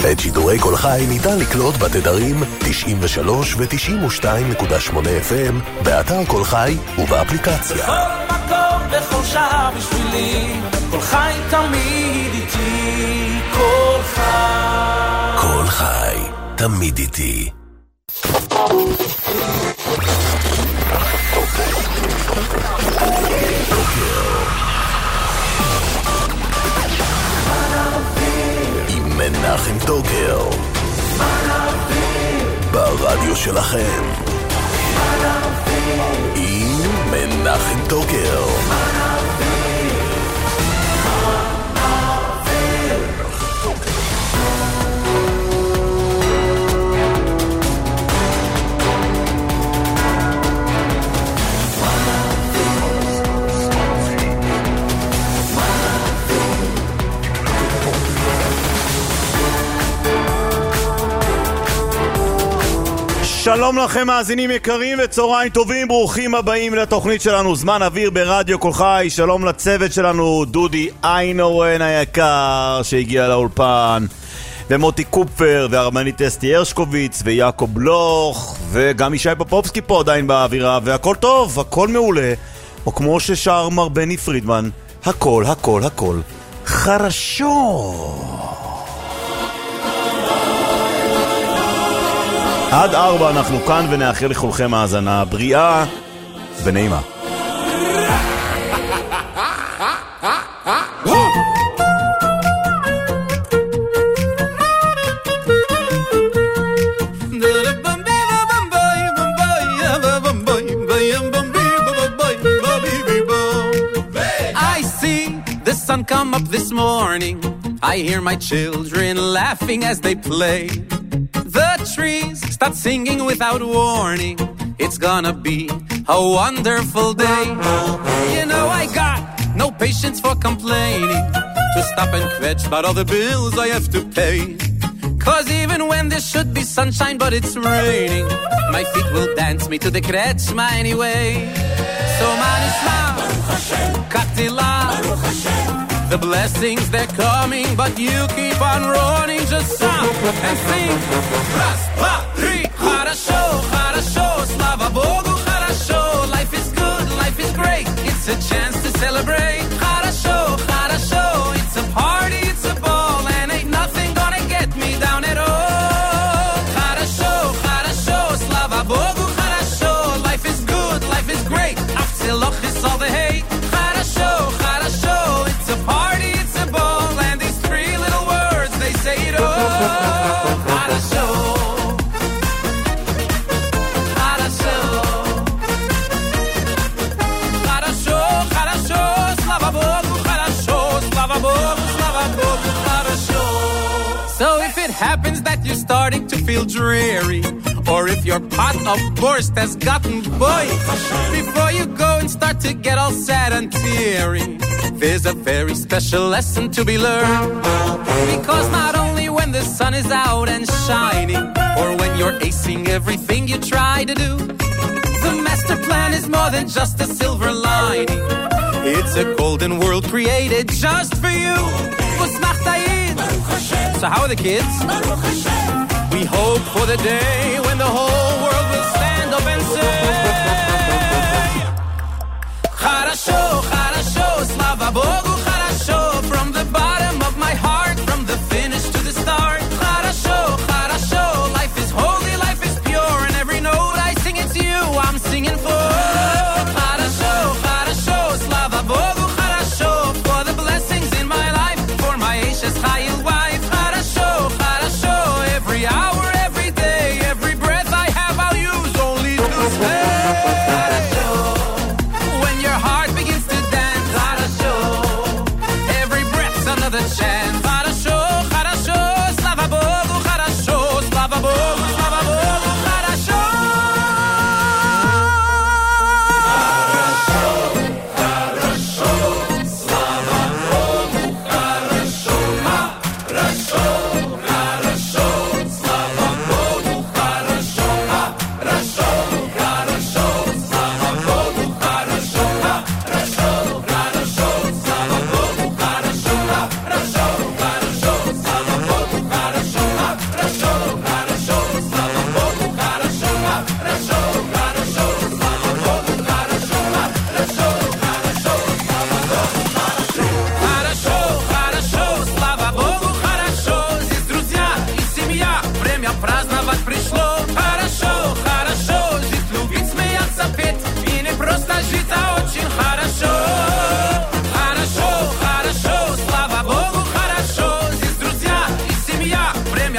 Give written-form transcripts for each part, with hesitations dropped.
את שידורי כל חי ניתן לקלוט בתדרים 93 ו-92.8 FM, באתר כל חי ובאפליקציה. בכל מקום, בכל שעה בשבילי, כל חי תמיד איתי, כל חי. כל חי, תמיד איתי. עם מנחם טוקר ברדיו שלכם, עם מנחם טוקר. שלום לכם מאזינים יקרים וצהריים טובים, ברוכים הבאים לתוכנית שלנו זמן אוויר ברדיו כל חי. שלום לצוות שלנו, דודי איינורן היקר שהגיע לאולפן, ומוטי קופר, והרמנית אסתי הרשקוביץ, ויעקב בלוך, וגם ישי פופובסקי פה עדיין באווירה, והכל טוב, הכל מעולה, או כמו ששר מר בני פרידמן, הכל הכל הכל חרשו. עד 4 אנחנו כאן ונאחל לכולכם האזנה בריאה ונעימה. I see the sun come up this morning. I hear my children laughing as they play. The trees start singing without warning. It's gonna be a wonderful day. You know I got no patience for complaining, to stop and kvetch about all the bills I have to pay. Cause even when there should be sunshine but it's raining, my feet will dance me to the kretschma anyway. So man Islam, Katila, the blessings they're coming, but you keep on running. Just stop and think. Раз, два, три. Хорошо, хорошо, слава Богу, хорошо. Life is good, life is great. It's a chance to celebrate. Хорошо, хорошо, it's a party, it's a ball, and ain't nothing gonna get me down at all. Хорошо, хорошо, слава Богу, хорошо. Life is good, life is great. Afseloch is all the hate. Хорошо, хорошо, it's a party, it's a ball, and these three little words, they say it all. Хорошо, хорошо, хорошо, хорошо, слава Богу, хорошо, слава Богу, слава Богу, хорошо. So if it happens that you're starting to feel dreary, or if your pot of borscht has gotten boiled, before you go and start to get all sad and teary, there's a very special lesson to be learned. Because not only when the sun is out and shining, or when you're acing everything you try to do, the master plan is more than just a silver lining. It's a golden world created just for you. So how are the kids? We hope for the day when the whole world will stand up and say Хорошо, хорошо, слава Богу, хорошо. From the bottom of my heart, from the finish to the start. Хорошо, хорошо, life is holy, life is pure, and every note I sing it's you I'm singing for. Хорошо, хорошо, слава Богу, хорошо. For the blessings in my life, for my Ashes Chayil wife. Хорошо, хорошо, every hour, every day, every breath I have I'll use only to say. When your heart begins to dance,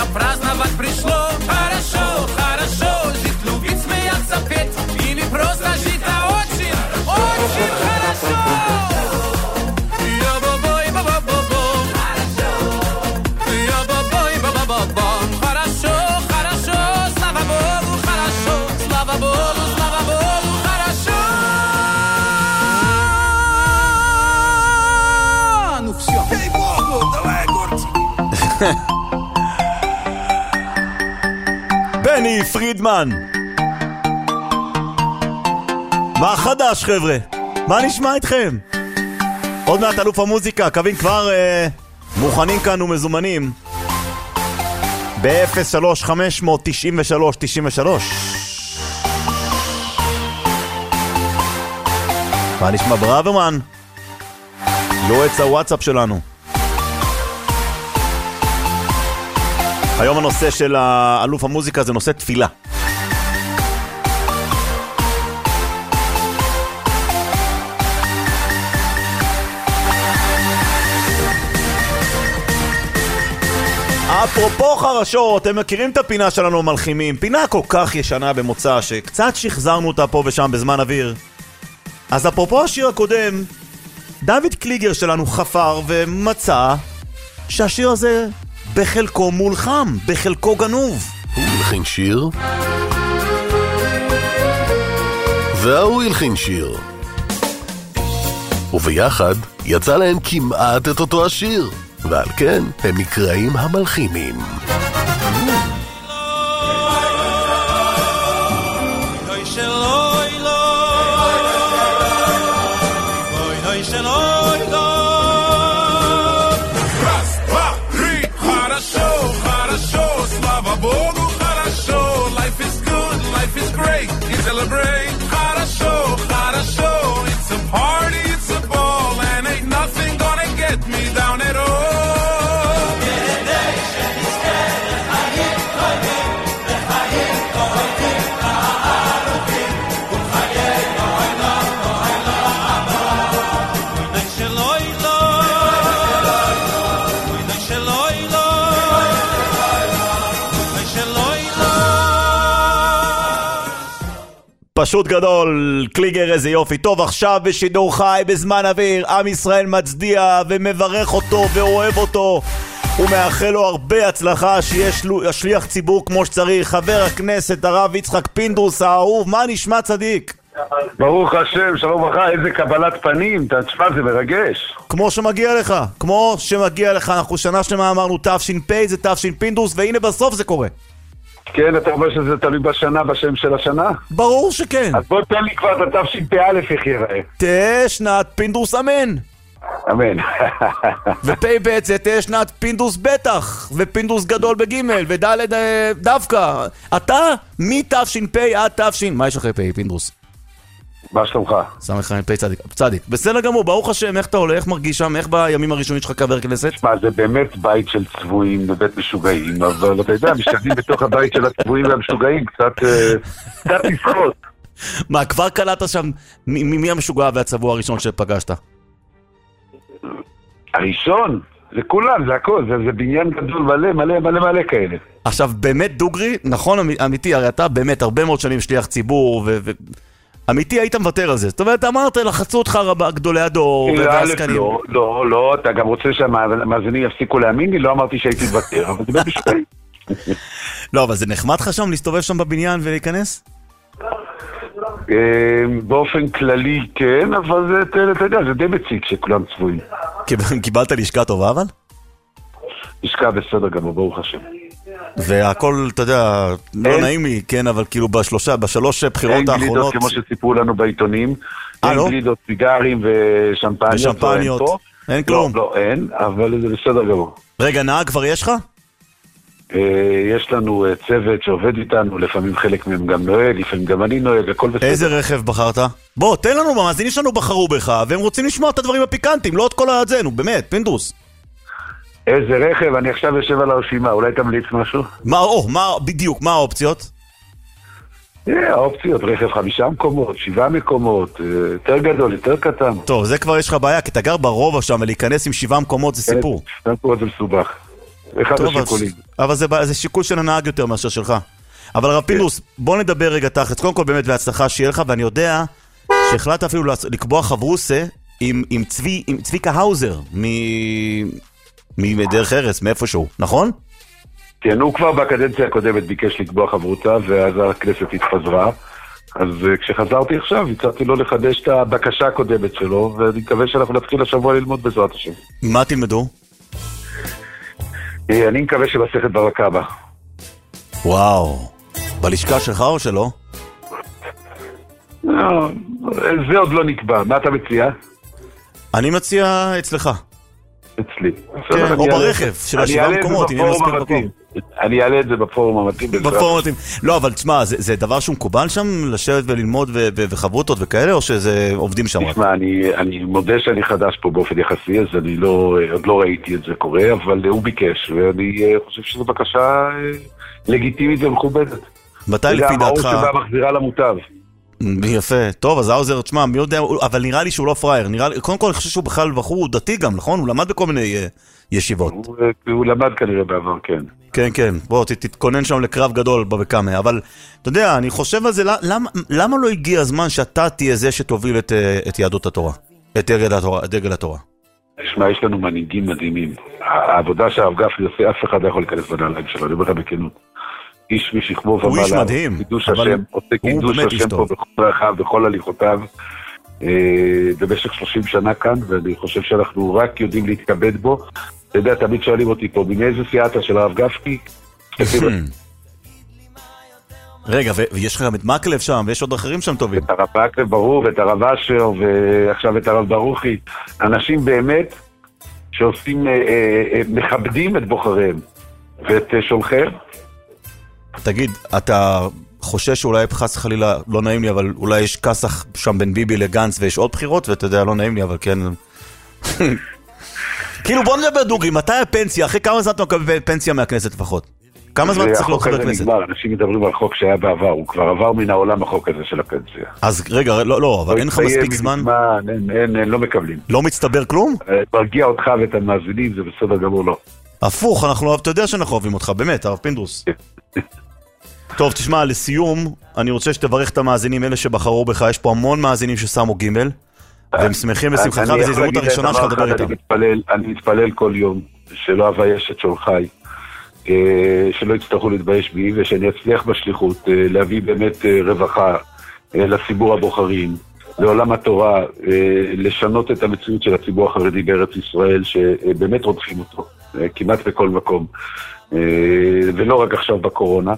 время праздновать пришло. Хорошо, хорошо, жить, любить, смеяться, петь. И не просто жить, а очень, очень хорошо. Я-бо-бой, ба-ба-ба-бом. Я-бо-бой, ба-ба-ба-бом. Хорошо, хорошо, слава Богу, хорошо. Слава Богу, слава Богу, хорошо. Ну все. Дай Богу, давай, Гортик. בני פרידמן, מה חדש חבר'ה? מה נשמע איתכם? עוד מעט אלוף המוזיקה, קווים כבר מוכנים כאן ומזומנים ב-03-593-93 מה נשמע ברוורמן? יועץ הוואטסאפ שלנו. היום הנושא של אלוף המוזיקה זה נושא תפילה. אפרופו חרשות, אתם מכירים את הפינה שלנו מלחימים, פינה כל כך ישנה במוצא שקצת שחזרנו אותה פה ושם בזמן אוויר. אז אפרופו השיר הקודם, דוד קליגר שלנו חפר ומצא שהשיר הזה בחלקו מולחם, בחלקו גנוב. הוא הלחין שיר והוא הלחין שיר וביחד יצא להם כמעט את אותו השיר, ועל כן הם נקראים המלחינים. Celebrate, хорошо, хорошо. It's a party, it's a ball, and ain't nothing gonna get me down at all. פשוט גדול, קליגר איזה יופי. טוב, עכשיו בשידור חי בזמן אוויר, עם ישראל מצדיע ומברך אותו ואוהב אותו ומאחל לו הרבה הצלחה, שיש שליח ציבור כמו שצריך. חבר הכנסת הרב יצחק פינדרוס האהוב, מה נשמע צדיק? ברוך השם, שלום וברכה, איזה קבלת פנים, תשמע, זה מרגש. כמו שמגיע לך, כמו שמגיע לך. אנחנו שנה שלמה אמרנו תש"פ, זה תש"פ פינדרוס, והנה בסוף זה קורה. כן, אתה אומר שזה תלוי בשנה, בשם של השנה? ברור שכן. אז בוא תן לי כבר את התש"פ איך יראה. תהיה שנת פינדרוס אמן. אמן. ופ"ב זה תהיה שנת פינדרוס בטח, ופינדרוס גדול בגימל, ודלת דווקא. אתה מתש"פ עד תש"ן. מה יש אחרי פ"א פינדרוס? מה שלומך? סמך חיים פי צדיק. בסדר גמור, ברוך השם, איך אתה עולה, איך מרגיש שם, איך בימים הראשונים שלך כחבר כנסת? מה, זה באמת בית של צבועים ובית משוגעים, אבל אתה יודע, משתגעים בתוך הבית של הצבועים והמשוגעים, קצת לשחות. מה, כבר קלטת שם, מי המשוגע והצבוע הראשון שפגשת? הראשון? זה כולם, זה הכל, זה בניין גדול מלא כאלה. עכשיו, באמת דוגרי, נכון אמיתי, הרי אתה באמת הרבה מאוד שנים שליח ציבור אמיתי, היית מוותר על זה. זאת אומרת, אמרת, לחצו אותך גדולי הדור והעסקנים. לא, אתה גם רוצה שהמאזינים יפסיקו להאמין לי, לא אמרתי שהייתי מוותר, אבל זה במשפט. לא, אבל זה נחמד לך שם, להסתובב שם בבניין ולהיכנס? באופן כללי כן, אבל זה, אתה יודע, זה די מציק שכולם צבועים. קיבלת לשכה טובה אבל? לשכה בסדר גמור, ברוך השם. והכל, אתה יודע, לא נעים לי, כן, אבל כאילו בשלוש בחירות האחרונות... אין גלידות כמו שסיפרו לנו בעיתונים, אין גלידות, סיגרים ושמפניות. אין כלום. לא, אין, אבל זה בסדר גמור. רגע, נהג כבר יש לך? יש לנו צוות שעובד איתנו, לפעמים חלק מהם גם נוהג, לפעמים גם אני נוהג, הכל בסדר. איזה רכב בחרת? בוא, תן לנו, המאזינים שלנו בחרו בך, והם רוצים לשמוע את הדברים הפיקנטיים, לא את כל הזה, נו, באמת, פינדרוס. איזה רכב, אני עכשיו יושב על הרשימה, אולי תמליץ משהו? בדיוק, מה האופציות? האופציות, רכב 5 מקומות, 7 מקומות, יותר גדול, יותר קטן. טוב, זה כבר יש לך בעיה, כי אתה גר ברובע שם, ולהיכנס עם 7 מקומות זה סיפור. 7 מקומות זה מסובך. אחד השיקולים. אבל זה שיקול של הנהג יותר מאשר שלך. אבל הרב פינדרוס, בוא נדבר רגע תחת, קודם כל באמת בהצלחה שיהיה לך, ואני יודע שהחלטת אפילו לקבוע חברוסה עם צביקה האוזר מדרך ארץ, מאיפשהו, נכון? כן, הוא כבר בקדנציה הקודמת ביקש לקבוע חברותה, ואז הכנסת התפזרה. אז כשחזרתי עכשיו, הצעתי לו לחדש את הבקשה הקודמת שלו, ואני מקווה שאנחנו נתחיל השבוע ללמוד בעזרת השם. מה תלמדו? אני מקווה שבסכת בבא קמא. וואו, בלשכה שלך או שלא? זה עוד לא נקבע, מה אתה מציע? אני מציע אצלך. אצלי. כן, או ברכב של השבעה מקומות, אם אין מספיק מקום. אני אעלה את זה בפורום המתאים. בפורום המתאים. לא, אבל תשמע, זה דבר שהוא מקובל שם, לשבת וללמוד וחברותות וכאלה, או שזה עובדים שם? תשמע, אני מודה שאני חדש פה באופן יחסי, אז אני עוד לא ראיתי את זה קורה, אבל הוא ביקש, ואני חושב שזו בקשה לגיטימית ומכובדת. מתי לפי דעתך? זה המאור שבה מחזירה למוטב. יפה, טוב, אז האוזר, תשמע, מי יודע, אבל נראה לי שהוא לא פרייר, קודם כל אני חושב שהוא בכלל בחור דתי גם, נכון? הוא למד בכל מיני ישיבות. הוא למד כנראה בעבר, כן. כן, כן, בוא, תתכונן שם לקרב גדול בבא קמא, אבל, אתה יודע, אני חושב על זה, למה לא הגיע הזמן שאתה תהיה זה שתוביל את יהדות התורה, את דגל התורה? תשמע, יש לנו מנהיגים מדהימים. העבודה שהרב גפני עושה, אף אחד לא יכול להיכנס בנעליים שלו, אני אומר לך בכנות. איש משכמו ומעלה. הוא איש מדהים. קידוש השם, עושה קידוש השם פה בכל רחב, בכל הליכותיו, במשך 30 שנה כאן, ואני חושב שאנחנו רק יודעים להתכבד בו. אתה יודע, תמיד שואלים אותי פה, מאיזה סיאטה של הרב גפני? רגע, ויש לך גם את מקלב שם, ויש עוד אחרים שם טובים. את הרב מקלב ברור, ואת הרב אשר, ועכשיו את הרב ברוכי. אנשים באמת שעושים, מכבדים את בוחריהם, ואת שולחיהם. תגיד, אתה חושש שאולי חס חלילה, לא נעים לי, אבל אולי יש כסח שם בין ביבי לגנץ ויש עוד בחירות, ואתה יודע, לא נעים לי, אבל כן. כאילו, בוא נדבר דוגרי, מתי הפנסיה? אחרי כמה זמן אתה מקבל פנסיה מהכנסת לפחות? כמה זמן צריך להיות חבר כנסת? אנשים מדברים על חוק שהיה בעבר, הוא כבר עבר מן העולם החוק הזה של הפנסיה. אז רגע, לא, אבל אין לך מספיק זמן? אין, לא מקבלים. לא מצטבר כלום? מרגיע אותך ואת המאזינים, זה בסדר גמור, לא. הפוך, אתה יודע שאנחנו אוהבים אותך, באמת, הרב פינדרוס. טוב, תשמע, לסיום, אני רוצה שתברך את המאזינים, אלה שבחרו בך, יש פה המון מאזינים ששמו ג' והם שמחים לשמחתך, וזו הזדמנות הראשונה שלך לדבר איתם. אני מתפלל כל יום, שלא אבייש את שולחיי, שלא יצטרכו להתבייש בי, ושאני אצליח בשליחות, להביא באמת רווחה לציבור הבוחרים, לעולם התורה, לשנות את המציאות של הציבור החרדי בארץ ישראל, שבאמת רודפים אותו, כמעט בכל מקום, ולא רק עכשיו בקורונה,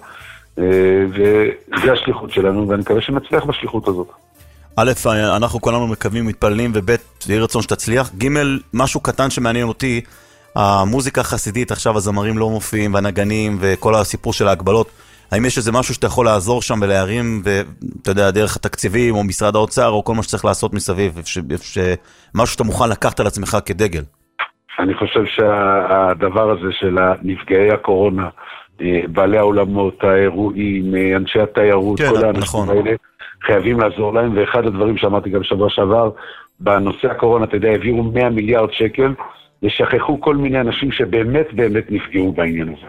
וזה השליחות שלנו, ואני מקווה שנצליח בשליחות הזאת. א', אנחנו כולנו מקווים, מתפללים, וב', יהיה רצון שתצליח. ג', משהו קטן שמעניין אותי, המוזיקה החסידית, עכשיו הזמרים לא מופיעים, והנגנים, וכל הסיפור של ההגבלות, האם יש איזה משהו שאתה יכול לעזור שם ולהרים, ואתה יודע, דרך התקציבים, או משרד האוצר, או כל מה שצריך לעשות מסביב, משהו שאתה מוכן לקחת על עצמך כדגל? אני חושב שהדבר הזה של נפגעי הקורונה, בעלי העולמות, האירועים, אנשי התיירות, כל האנשים האלה, חייבים לעזור להם, ואחד הדברים שאמרתי גם שבוע שעבר, בנושא הקורונה, אתה יודע, העבירו 100 מיליארד שקל, ושכחו כל מיני אנשים שבאמת באמת נפגעו בעניין הזה.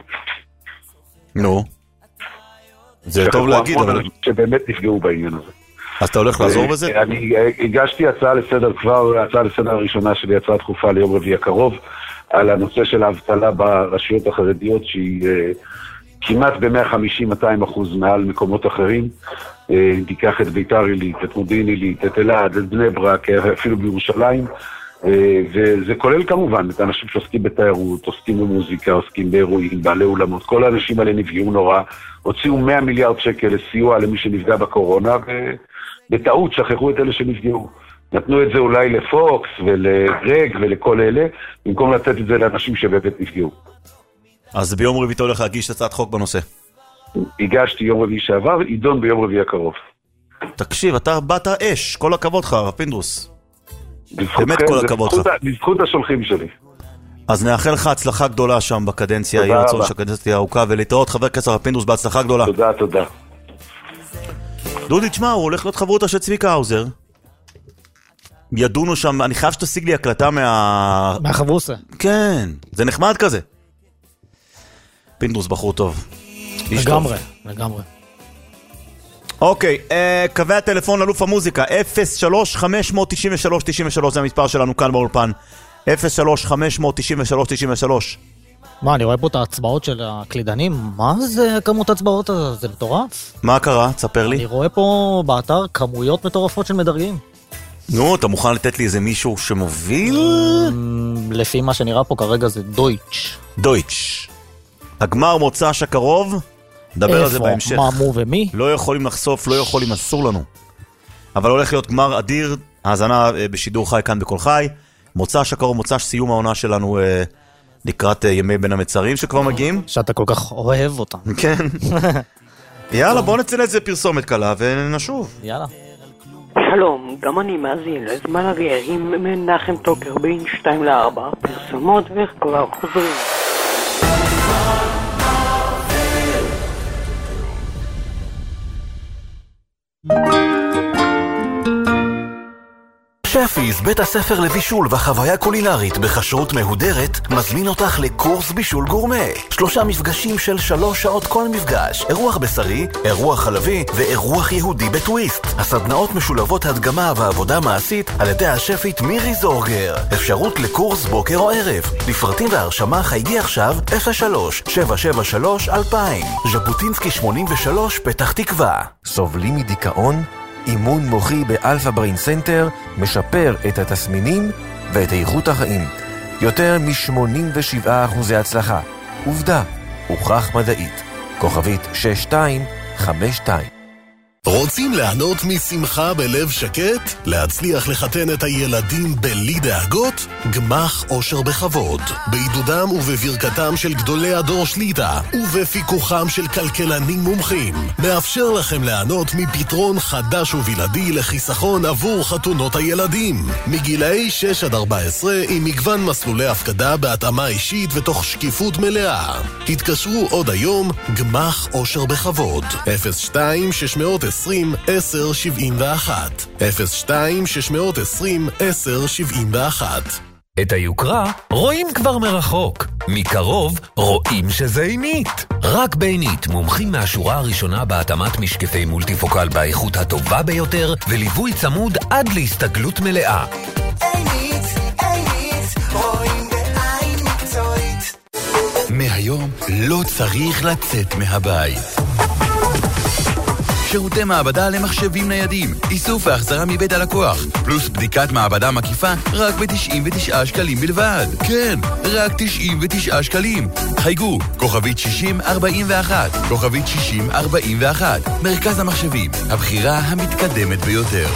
נו. זה טוב להגיד, אבל... שבאמת נפגעו בעניין הזה. אז אתה הולך לעזור בזה? אני הגשתי הצעה לסדר כבר, הצעה לסדר הראשונה שלי, הצעה דחופה ליום רביעי הקרוב, על הנושא של האבטלה ברשויות החרדיות, שהיא כמעט ב-150-200% מעל מקומות אחרים. תיקח את ביתר עילית, את מודיעין עילית, את אלעד, את בני ברק, אפילו בירושלים, וזה כולל כמובן את האנשים שעוסקים בתיירות, עוסקים במוזיקה, עוסקים באירועים, בעלי אולמות, כל האנשים האלה נפגעו נורא, הוציאו 100 מיליארד שקל לסיוע למי שנפגע בקורונה, ובטעות שכחו את אלה שנפגעו. נתנו את זה אולי לפוקס ולרג ולכל אלה, במקום לתת את זה לאנשים שבאמת נפגעו. אז ביום רביעי אתה הולך להגיש הצעת חוק בנושא? הגשתי יום רביעי שעבר, עידון ביום רביעי הקרוב. תקשיב, אתה באת אש, כל הכבוד לך, הרב פינדרוס. באמת כל הכבוד לך. בזכות השולחים שלי. אז נאחל לך הצלחה גדולה שם בקדנציה, יהיה רצון שהקדנציה תהיה ארוכה, ולהתראות חבר הכנסת הרב פינדרוס בהצלחה גדולה. תודה, תודה. דודי, תשמע, הוא הולך להיות חברותה של צביקה האוזר. ידונו שם, אני חייב שתשיג לי הקלטה מהחברוסה. כן, זה נחמד כזה. פינדרוס בחור טוב. לגמרי. אוקיי, קווי הטלפון לאלוף המוזיקה 03-593-93, זה המספר שלנו כאן באולפן. 03-593-93. מה, אני רואה פה את ההצבעות של הקלידנים. מה זה כמות הצבעות הזה? זה מטורף. מה קרה? תספר לי. אני רואה פה באתר כמויות מטורפות של מדרגים. נו, אתה מוכן לתת לי איזה מישהו שמוביל? לפי מה שנראה פה כרגע זה דויטש. הגמר מוצ"ש הקרוב, נדבר על זה בהמשך. איפה, מה, מו ומי? לא יכולים לחשוף, לא יכולים, אסור לנו. אבל הולך להיות גמר אדיר, האזנה בשידור חי כאן בכל חי. מוצ"ש הקרוב, מוצ"ש סיום העונה שלנו לקראת ימי בין המצרים שכבר מגיעים. שאתה כל כך אוהב אותם. כן. יאללה, בוא נצא לזה פרסומת קלה ונשוב. יאללה. שלום, גם אני מאזין לזמן אוויר עם מנחם טוקר בין 2-4 פרסומות וכבר חוזרים. שפיס, בית הספר לבישול וחוויה קולינרית בכשרות מהודרת, מזמין אותך לקורס בישול גורמה. 3 מפגשים של 3 שעות כל מפגש. אירוח בשרי, אירוח חלבי ואירוח יהודי בטוויסט. הסדנאות משולבות הדגמה ועבודה מעשית על ידי השפית מירי זורגר. אפשרות לקורס בוקר או ערב. לפרטים והרשמה חייגי עכשיו 03-773-2000. ז'בוטינסקי 83 פתח תקווה. סובלים מדיכאון? אימון מוחי באלפא ברין סנטר משפר את התסמינים ואת איכות החיים. יותר מ-87% הצלחה. עובדה, הוכח מדעית. כוכבית 6252. רוצים ליהנות משמחה בלב שקט? להצליח לחתן את הילדים בלי דאגות? גמח אושר בכבוד. בעידודם ובברכתם של גדולי הדור שליטה ובפיקוחם של כלכלנים מומחים מאפשר לכם ליהנות מפתרון חדש ובלעדי לחיסכון עבור חתונות הילדים. מגילאי 6-14 עם מגוון מסלולי הפקדה בהתאמה אישית ותוך שקיפות מלאה. התקשרו עוד היום, גמח אושר בכבוד. 02-620-1071 02-620-1071. את היוקרה רואים כבר מרחוק, מקרוב רואים שזה עינית. רק בעינית מומחים מהשורה הראשונה בהתאמת משקפי מולטיפוקל באיכות הטובה ביותר וליווי צמוד עד להסתגלות מלאה. עינית, רואים בעין מקצועית. מהיום לא צריך לצאת מהבית. שירותי מעבדה למחשבים ניידים, איסוף והחזרה מבית הלקוח, פלוס בדיקת מעבדה מקיפה רק ב-99 שקלים בלבד. כן, רק 99 שקלים. חייגו, כוכבית 6041, כוכבית 6041, מרכז המחשבים, הבחירה המתקדמת ביותר.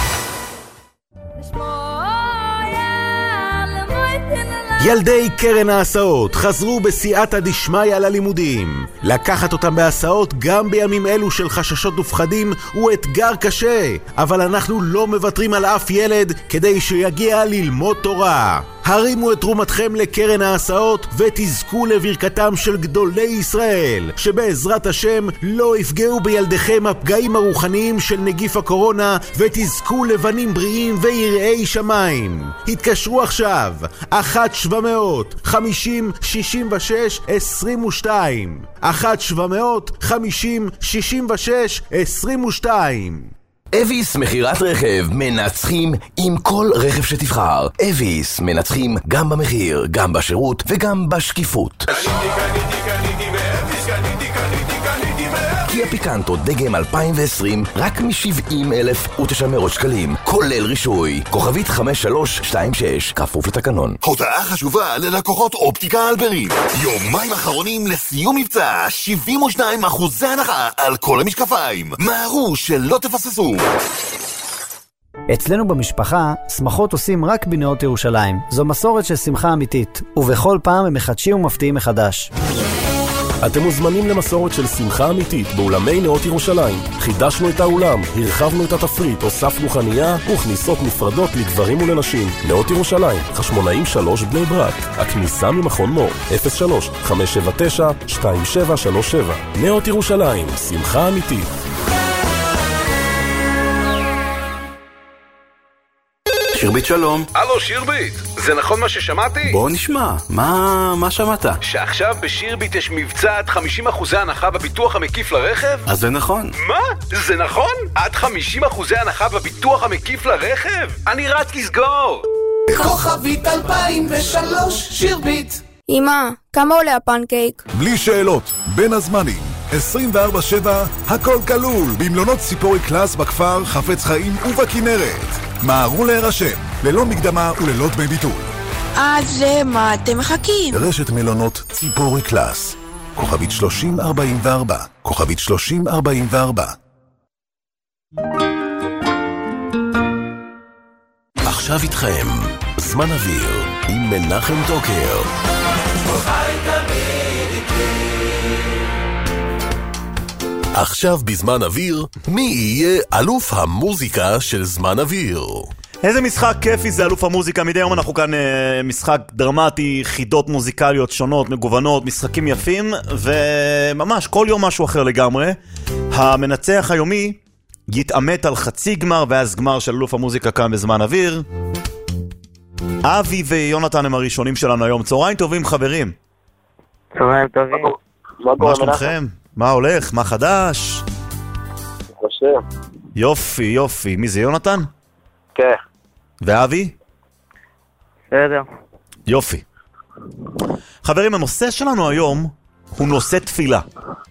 ילדי קרן ההסעות חזרו בסייעתא דשמיא ללימודים. לקחת אותם בהסעות גם בימים אלו של חששות ופחדים הוא אתגר קשה, אבל אנחנו לא מוותרים על אף ילד כדי שיגיע ללמוד תורה. הרימו את תרומתכם לקרן ההסעות ותזכו לברכתם של גדולי ישראל, שבעזרת השם לא יפגעו בילדיכם הפגעים הרוחניים של נגיף הקורונה ותזכו לבנים בריאים ויראי שמיים. התקשרו עכשיו 1-700-50-66-22 1-700-50-66-22. אביס מחירת רכב, מנצחים עם כל רכב שתבחר. אביס מנצחים גם במחיר, גם בשירות וגם בשקיפות. קיה פיקנטו דגם 2020 רק מ-70,900 שקלים, כולל רישוי. כוכבית 5326, כפוף לתקנון. הודעה חשובה ללקוחות אופטיקה אלברית. יומיים אחרונים לסיום מבצע, 72% הנחה על כל המשקפיים. מהרו שלא תפססו. אצלנו במשפחה, שמחות עושים רק בנאות ירושלים. זו מסורת של שמחה אמיתית, ובכל פעם הם מחדשים ומפתיעים מחדש. אתם מוזמנים למסורת של שמחה אמיתית באולמי נאות ירושלים. חידשנו את האולם, הרחבנו את התפריט, הוספנו חנייה וכניסות נפרדות לגברים ולנשים. נאות ירושלים, חשמונאים 3 בני ברק. הכניסה ממכון מור, 03-579-2737. נאות ירושלים, שמחה אמיתית. שירבית שלום. הלו שירבית, זה נכון מה ששמעתי? בוא נשמע, מה שמעת? שעכשיו בשירבית יש מבצע עד 50% הנחה בביטוח המקיף לרכב? אז זה נכון. מה? זה נכון? עד 50% הנחה בביטוח המקיף לרכב? אני רץ לסגור! כוכבית 2003 שירבית. אמא, כמה עולה הפנקייק? בלי שאלות, בין הזמנים 24/7, הכל כלול במלונות ציפורי קלאס בכפר, חפץ חיים ובכנרת. מהרו להירשם, ללא מקדמה וללא דמי ביטול. אז למה אתם מחכים? רשת מלונות ציפורי קלאס, כוכבית 3044, כוכבית 3044. עכשיו איתכם, זמן אוויר עם מנחם טוקר. עכשיו בזמן אוויר, מי יהיה אלוף המוזיקה של זמן אוויר? איזה משחק כיפי זה אלוף המוזיקה. מדי יום אנחנו כאן משחק דרמטי, חידות מוזיקליות שונות, מגוונות, משחקים יפים, וממש כל יום משהו אחר לגמרי. המנצח היומי יתאמת על חצי גמר ואז גמר של אלוף המוזיקה כאן בזמן אוויר. אבי ויונתן הם הראשונים שלנו היום. צהריים טובים חברים. צהריים טובים. מה שלומכם? מה הולך? מה חדש? יופי, יופי. מי זה, יונתן? כן. ואבי? בסדר. יופי. חברים, הנושא שלנו היום הוא נושא תפילה.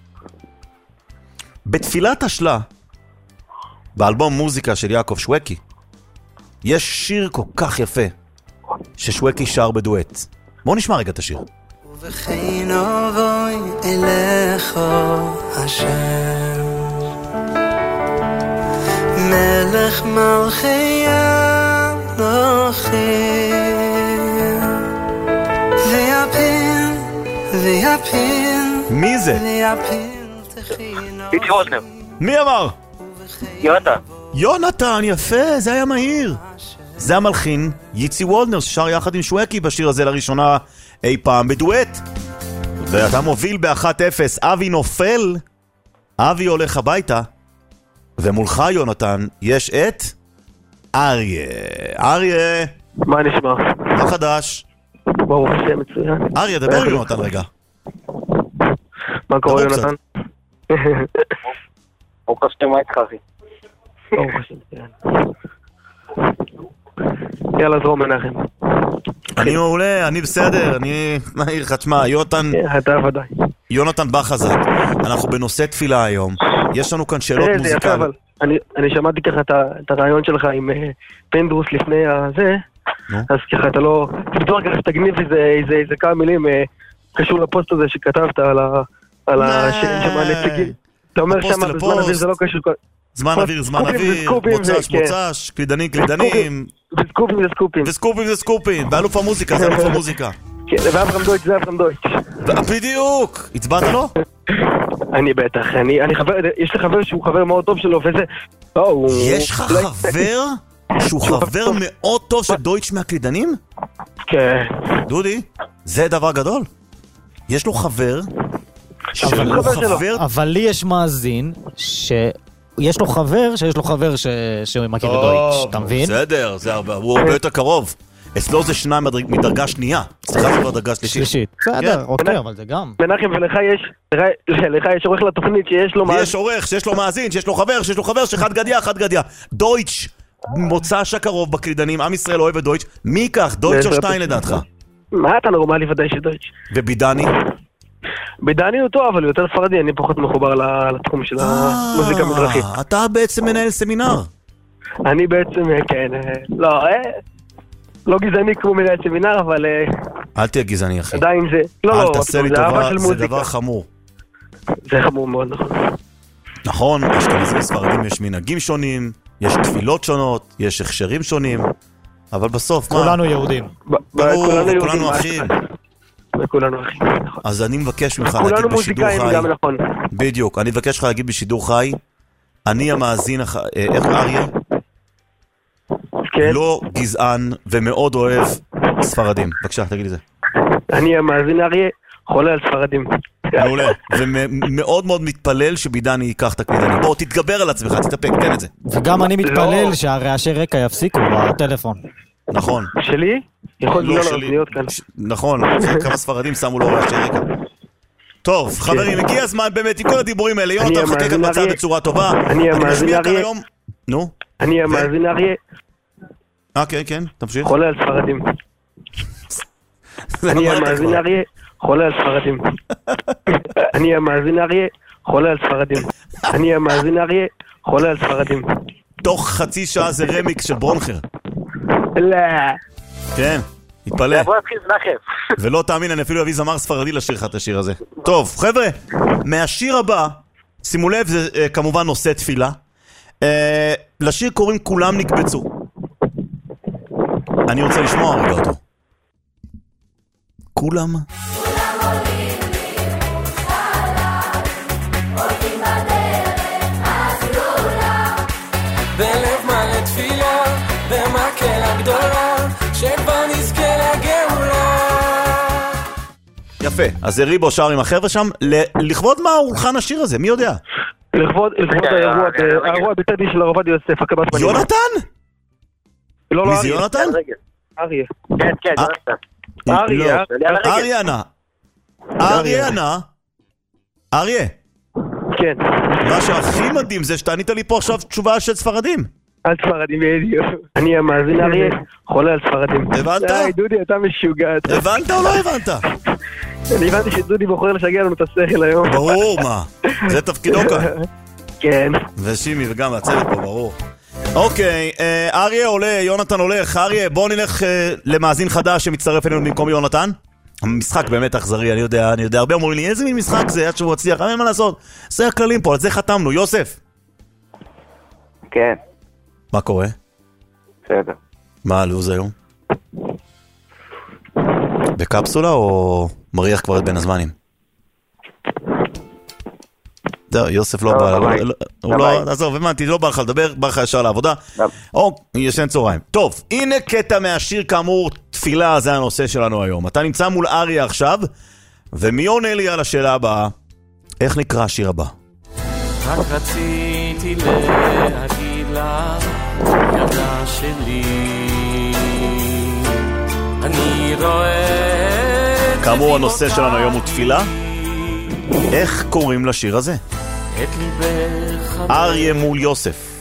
בתפילת השלה, באלבום מוזיקה של יעקב שווקי, יש שיר כל כך יפה ששווקי שר בדואט. בואו נשמע רגע את השיר. ובכן אבוי אליך השם, מלך מלכי המלכים, ויפיל מי זה? איצי וולנר. מי אמר? יונתן. יונתן, יפה, זה היה מהיר. זה המלחין ייצי וולנר ששר יחד עם שווקי בשיר הזה לראשונה אי פעם בדואט. ואתה מוביל ב-1-0. אבי נופל, אבי הולך הביתה, ומולך יונתן יש את אריה. אריה, מה נשמע? מה חדש? ברוך השם, מצוין. אריה, דבר עם יונתן רגע. מה קורה יונתן? ברוך השם, מה איתך אחי? ברוך השם, יאללה זרום מנחם. אני מעולה, אני בסדר, אני מהיר לך, תשמע, יונתן... אתה ודאי. יונתן בא חזק. אנחנו בנושא תפילה היום. יש לנו כאן שאלות מוזיקליות. אני שמעתי ככה את הרעיון שלך עם פנדרוס לפני הזה, אז ככה אתה לא... תבדור ככה שתגניב איזה כמה מילים קשור לפוסט הזה שכתבת על השם שם הנציגים. אתה אומר שם בזמן הזה זה לא קשור... זמן אוויר, מוצש, קלידנים. וסקופים זה סקופים. ואלוף המוזיקה, זה אלוף המוזיקה. כן, ואברהם דויץ' זה אברהם דויץ'. בדיוק! הצבעת לו? אני בטח, יש לי חבר שהוא חבר מאוד טוב שלו, וזה... יש לך חבר שהוא חבר מאוד טוב של דויץ' מהקלידנים? כן. דודי, זה דבר גדול. יש לו חבר... אבל לי יש מאזין יש לו חבר שיש לו חבר שמכיר את דויץ', אתה מבין? בסדר, הוא הרבה יותר קרוב. אצלו זה שניים מדרגה שנייה. סליחה, זה כבר דרגה שלישית. בסדר, אוקיי, אבל זה גם. מנחם, ולך יש עורך לתוכנית שיש לו מאזין. יש עורך, שיש לו מאזין, שיש לו חבר, שאחד גדיה. דויץ' מוצ"ש הקרוב בקלידנים, עם ישראל אוהב את דויץ'. מי ייקח, דויץ' או שטיין לדעתך? מה אתה נורמלי ודאי שדויץ'. ובידני? בידני הוא טוב, אבל הוא יותר ספרדי, אני פחות מחובר לתחום של המוזיקה המזרחית. אתה בעצם מנהל סמינר. אני בעצם, כן, לא גזעני כמו מנהל סמינר, אבל... אל תהיה גזעני, אחי. עדיין זה... אל תעשה לי טובה, זה דבר חמור. זה חמור מאוד, נכון. נכון, אשכנזים ספרדים יש מנהגים שונים, יש תפילות שונות, יש הכשרים שונים, אבל בסוף, מה? כולנו יהודים. כולנו אחים. וכולנו אחים. אז אני מבקש ממך להגיד בשידור חי. בדיוק, אני מבקש לך להגיד בשידור חי, אני המאזין, איך אריה? לא גזען ומאוד אוהב ספרדים. בבקשה, תגיד לי זה. אני המאזין אריה, חולה על ספרדים. מעולה. ומאוד מאוד מתפלל שבידני ייקח את הקלידנים. בוא, תתגבר על עצמך, תתאפק, תן את זה. וגם אני מתפלל שהרעשי רקע יפסיקו בטלפון. נכון. שלי? יכול להיות כאן. נכון, כמה ספרדים שמו לו רעשי רקע. טוב, חברים, הגיע הזמן באמת, עם כל הדיבורים האלה, יונתן מחכה כאן בצד בצורה טובה. אני המאזין אריה. נו? אני המאזין אריה. כן, כן, תמשיך. חולה על ספרדים. אני המאזין אריה, חולה על ספרדים. אני המאזין אריה, חולה על ספרדים. אני המאזין אריה, חולה על ספרדים. תוך חצי שעה זה רמיקס של ברונכר. לא. כן, התפלא. בוא נתחיל זנחף. ולא תאמין, אני אפילו אביא זמר ספרדי לשיר לך את השיר הזה. טוב, חבר'ה, מהשיר הבא, שימו לב, זה כמובן נושא תפילה. לשיר קוראים כולם נקבצו. אני רוצה לשמוע רגע אותו. כולם עולים הולכים בדרך הסגולה בלב מלא תפילה במקהלה גדולה שכבר נזכה לגאולה. יפה, אז זה ריבו שר עם החבר'ה שם. לכבוד מה הולחן השיר הזה? מי יודע? לכבוד האירוע בטדי של הרב עובדיה יוסף, הקמת בנים. יונתן? לא, מי זה יונתן? אריה. כן, יונתן. אריה. כן. מה שהכי מדהים זה שאתה ענית לי פה עכשיו תשובה של ספרדים. על ספרדים, בדיוק. אני המאזין אריה, חולה על ספרדים. הבנת? דודי, אתה משוגע. הבנת או לא הבנת? אני הבנתי שדודי בוחר לשגע לנו את השכל היום. ברור, מה? זה תפקידו כאן. כן. ושימי וגם הצוות פה, ברור. אוקיי, אריה עולה, יונתן הולך. אריה, בוא נלך למאזין חדש שמצטרף אלינו במקום יונתן. המשחק באמת אכזרי, אני יודע. הרבה אומרים לי, איזה מין משחק זה, עד שהוא הצליח, אין מה לעשות. זה הכללים פה, על זה חתמנו. יוסף. כן. מה קורה? בסדר. מה הלו"ז היום? בקפסולה או מריח כבר את בין הזמנים? יוסף לא בא, הוא לא, עזוב, הבנתי, לא בא לך לדבר, בא לך ישר לעבודה. או, ישן צהריים. טוב, הנה קטע מהשיר כאמור, תפילה, זה הנושא שלנו היום. אתה נמצא מול אריה עכשיו, ומי עונה לי על השאלה הבאה? איך נקרא השיר הבא? רק רציתי להגיד לה, ילדה שלי, אני רואה... כאמור, הנושא שלנו היום הוא תפילה. איך קוראים לשיר הזה? אריה מול יוסף.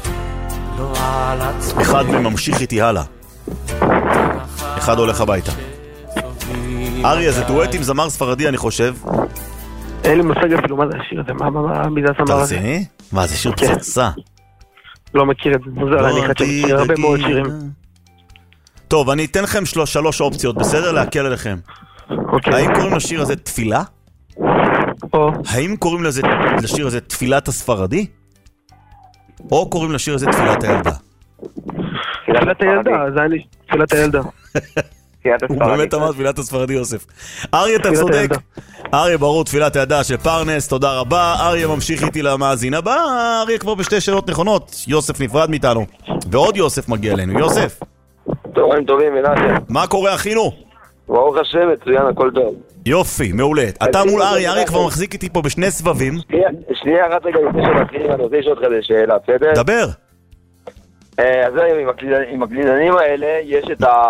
אחד ממשיך איתי הלאה, אחד הולך הביתה. אריה, זה דואט עם זמר ספרדי אני חושב. אין לי מושג אפילו מה זה השיר הזה, מי זה הזמר הזה? מה, זה שיר פצצה. לא מכיר את זה, מוזר, אני חושב מכיר הרבה מאוד שירים. טוב, אני אתן לכם 3 אופציות, בסדר? להקל עליכם. האם קוראים לשיר הזה תפילה? האם קוראים לשיר הזה תפילת הספרדי? או קוראים לשיר הזה תפילת הילדה? תפילת הילדה, זה היה לי תפילת הילדה. הוא באמת אמר תפילת הספרדי יוסף. אריה, אתה צודק. אריה, ברור, תפילת הילדה של פרנס, תודה רבה. אריה ממשיך איתי למאזין הבא. אריה כבר ב2 שאלות נכונות. יוסף נפרד מאיתנו. ועוד יוסף מגיע אלינו. יוסף. טובים טובים, מנשה. מה קורה אחינו? ברוך השם, מצוין, הכל טוב. יופי, מעולה. אתה מול אריה, אריה כבר מחזיק איתי פה ב2 סבבים. שנייה, רק רגע לפני שמתחילים, אני רוצה לשאול אותך שאלה, בסדר? דבר. אז עם הקלידנים האלה, יש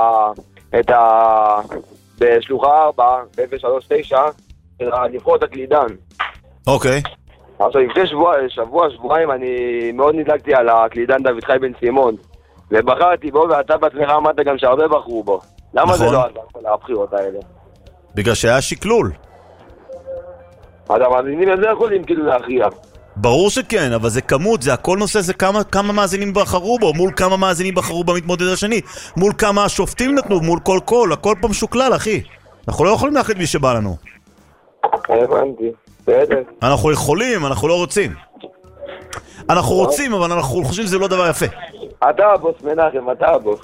בשלוחה 4, ב-039, לבחור את הקלידן. אוקיי. עכשיו, לפני שבועיים, אני מאוד נדלקתי על הקלידן דוד חי בן סימון, ובחרתי בו, ואתה בעצמך אמרת גם שהרבה בחרו בו. למה זה לא עזר כל הבחירות האלה? בגלל שהיה שקלול. אז המאזינים הזה יכולים כאילו להכריע. ברור שכן, אבל זה כמות, זה הכל נושא, זה כמה מאזינים בחרו בו, מול כמה מאזינים בחרו במתמודד השני, מול כמה השופטים נתנו, מול כל קול, הכל פה משוקלל, אחי. אנחנו לא יכולים להחליט מי שבא לנו. הבנתי, בסדר. אנחנו יכולים, אנחנו לא רוצים. אנחנו רוצים, אבל אנחנו חושבים שזה לא דבר יפה. אתה הבוס מנחם, אתה הבוס.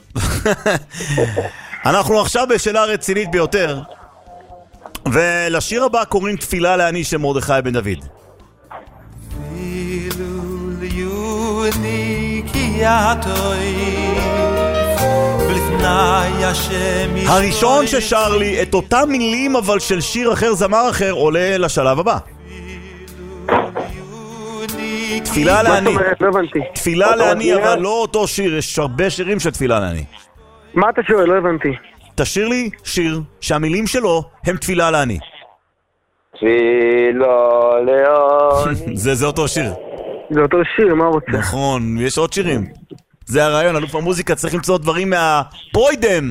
אנחנו עכשיו בשאלה רצינית ביותר, ולשיר הבא קוראים תפילה לעני של מרדכי בן דוד. Filul yuni ki atoy blif הראשון ששר לי את אותם מילים אבל של שיר אחר, זמר אחר, עולה לשלב הבא. תפילה לעני. תפילה לעני, אבל לא אותו שיר, יש הרבה שירים של תפילה לעני. מה אתה שואל? לא הבנתי. תשאיר לי שיר שהמילים שלו הם תפילה לעני. תפילה לעני. זה אותו שיר. זה אותו שיר, מה רוצה? נכון, יש עוד שירים. זה הרעיון, אלוף המוזיקה צריך למצוא דברים מהפרוידם.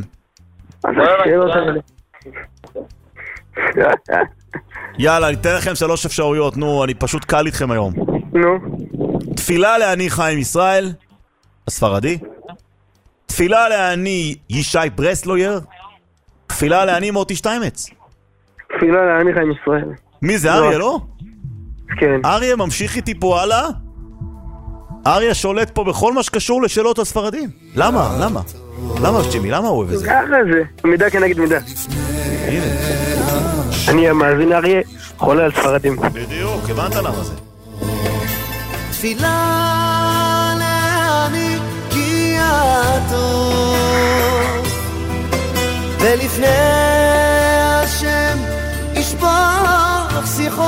יאללה, אני אתן לכם 3 אפשרויות, נו, אני פשוט קל איתכם היום. נו. תפילה לעני חיים ישראל, הספרדי. תפילה לעני ישי ברסלויר. תפילה לעני מוטי שטיימץ. תפילה לעני חיים ישראל. מי זה, אריה, לא? כן. אריה ממשיך איתי פה הלאה. אריה שולט פה בכל מה שקשור לשאלות הספרדים. למה? למה? למה, ג'ימי? למה הוא אוהב את זה? ככה זה. מידה כנגד מידה. הנה. אני המאזין אריה, חולה על ספרדים. בדיוק, הבנת למה זה. תפילה לעני כי הטוב ולפני השם ישפוך שיחו.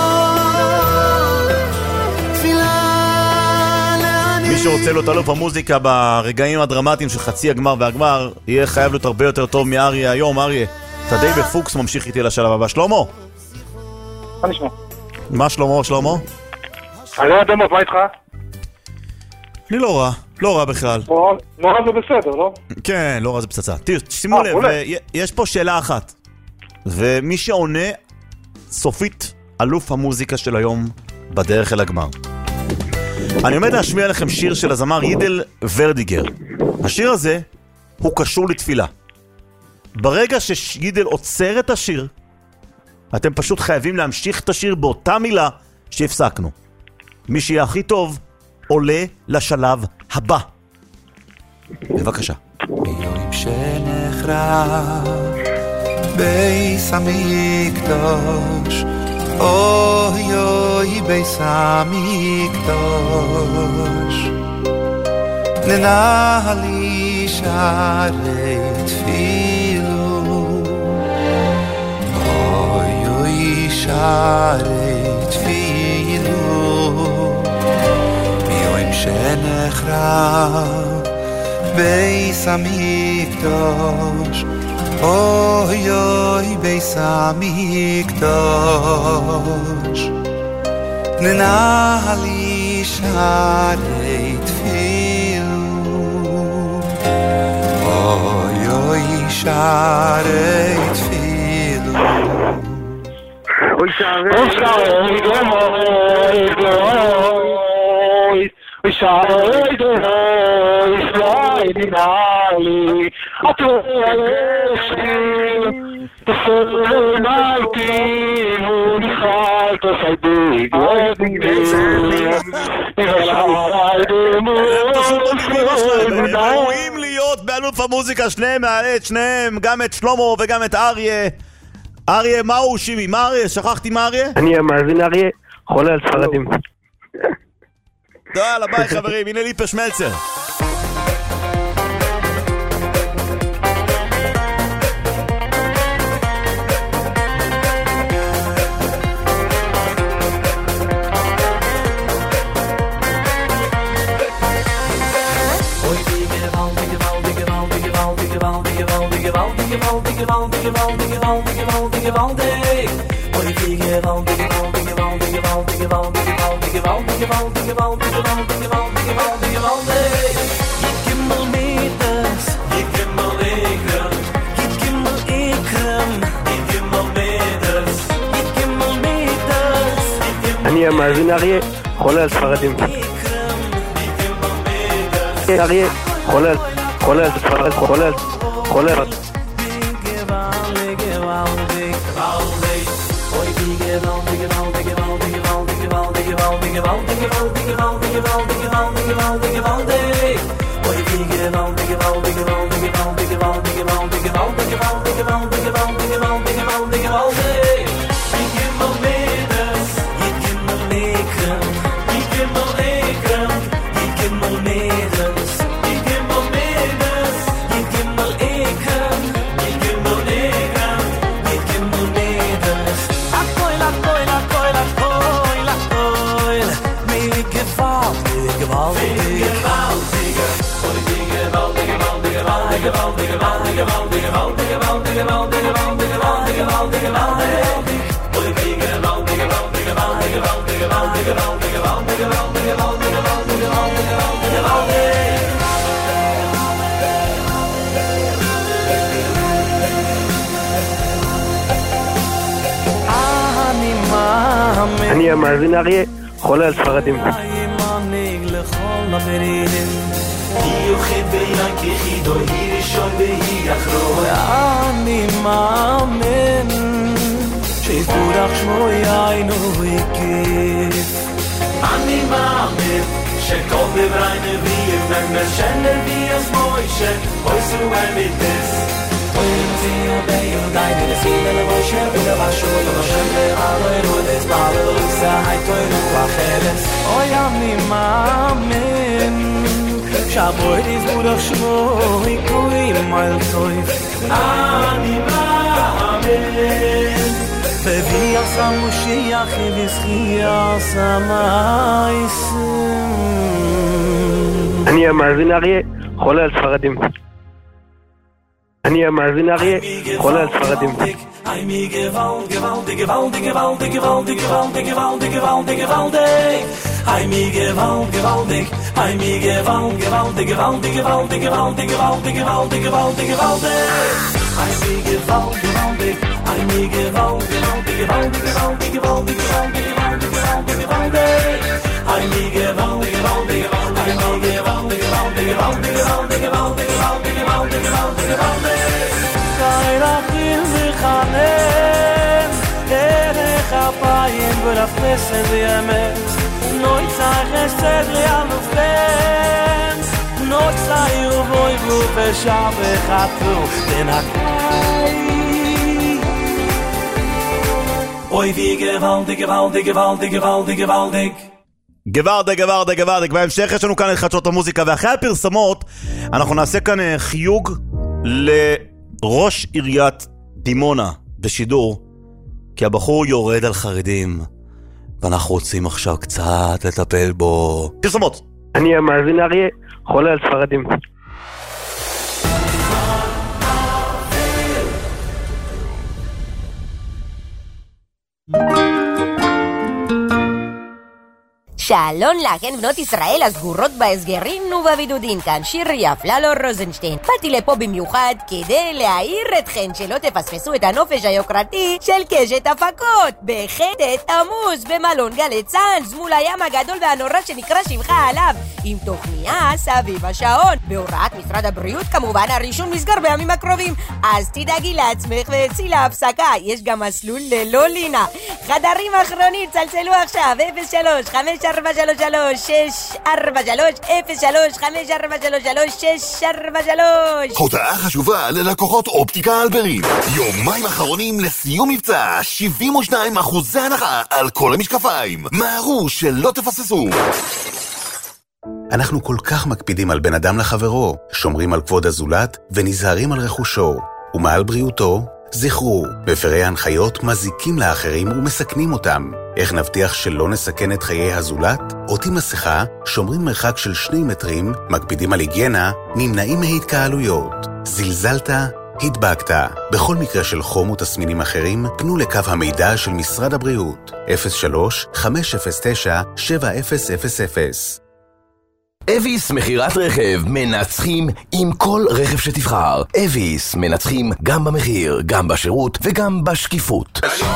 מי שרוצה לו תלוף המוזיקה ברגעים הדרמטיים של חצי הגמר והגמר יהיה חייב להיות הרבה יותר טוב מאריה היום. אריה, אתה די בפוקס, ממשיך איתי לשלב הבא. שלמה? מה נשמע? מה שלמה? אני לא יודע מה איתך? אני לא רע, לא רע בכלל. לא רע זה בסדר, לא? כן, לא רע זה פצצה. שימו לב, יש פה שאלה אחת, ומי שעונה סופית אלוף המוזיקה של היום בדרך אל הגמר. אני עומד להשמיע לכם שיר של הזמר יידל ורדיגר. השיר הזה הוא קשור לתפילה. ברגע שיידל עוצר את השיר, אתם פשוט חייבים להמשיך את השיר באותה מילה שהפסקנו. מי שיהיה הכי טוב עולה לשלב הבא. בבקשה. ביום שנחרב בייס המקדוש, אוי אוי בייס המקדוש, ננהלי שערי תפילו, אוי אוי שערי תפילו, ביום שנחרב בייס המקדוש, אוי אוי בייס המקדוש, ננהלי שערי תפילו, אוי אוי שערי תפילו, אוי שערי We shall go, sliding alley. I told you, the full night, the heart of a big wedding ראויים להיות באלוף המוזיקה, שניהם מעט, שניהם, גם את שלמה וגם את אריה. אריה, מה הוא שימי? מה אריה? שכחתי מה אריה? אני המאזין אריה, חולה על ספרדים. יאללה, ביי חברים, הנה ליפה שמלצר. אני המאזין אריה, חולה על ספרדים. אריה, חולה על ספרדים, חולה על אני המאזין אריה, חולה על ספרדים. אני מאמין שיפורח שמו יעינו הקיף. אני מאמין שכל דברי נביאים נמשנר בי אז מוישה אויסו אמיתיס. Oy obey you die in the sea and the ocean with a basho the ocean there are with this bottle sa hay to a kheles oy ami mamen shaboy dis burakh shmo ikoy mal toy ani mamen bevi asam shiach vischia samais אני המאזין אריה, חולה על ספרדים. אני המאזין אריה, חולה על ספרדים. Kairachim zichanem Derech apayim v'rafnesem v'yemet Noi tzai chesed li'alufem Noi tzai uvoy v'upesha v'chatru Tenakai Oy wie gewaltig, gewaltig, gewaltig, gewaltig, gewaltig גווארדק. בהמשך יש לנו כאן את חדשות המוזיקה, ואחרי הפרסמות אנחנו נעשה כאן חיוג לראש עיריית דימונה בשידור, כי הבחור יורד על חרדים ואנחנו רוצים עכשיו קצת לטפל בו. פרסמות. אני המאזין אריה, חולה על ספרדים. שלום לכן בנות ישראל הסגורות בהסגרים ובבידודין, כאן שירי אפללו רוזנשטיין. באתי לפה במיוחד כדי להעיר אתכן שלא תפספסו את הנופש היוקרתי של קשת הפקות בחטא תמוז במלון גלי צאנז מול הים הגדול והנורא שנקרא שמך עליו, עם תוכניה סביב השעון בהוראת משרד הבריאות. כמובן הראשון נסגר בימים הקרובים, אז תדאגי לעצמך וצאי להפסקה, יש גם מסלול ללא לינה. חדרים אחרונים צלצלו עכשיו 03-543-03-03-543-3. הודעה חשובה ללקוחות אופטיקה אלברין, יומיים אחרונים לסיום מבצע 72% הנחה על כל המשקפיים, מהרו שלא תפססו. אנחנו כל כך מקפידים על בן אדם לחברו, שומרים על כבוד הזולת ונזהרים על רכושו ומעל בריאותו. זכרו, מפרי ההנחיות מזיקים לאחרים ומסכנים אותם. איך נבטיח שלא נסכן את חיי הזולת? עוטים מסכה, שומרים מרחק של 2 מטרים, מקפידים על היגיינה, נמנעים מהתקהלויות. זלזלת? הדבקת. בכל מקרה של חום ותסמינים אחרים, פנו לקו המידע של משרד הבריאות 03-509-7000. אביס מחירת רכב, מנצחים עם כל רכב שתבחר. אביס מנצחים גם במחיר, גם בשירות וגם בשקיפות.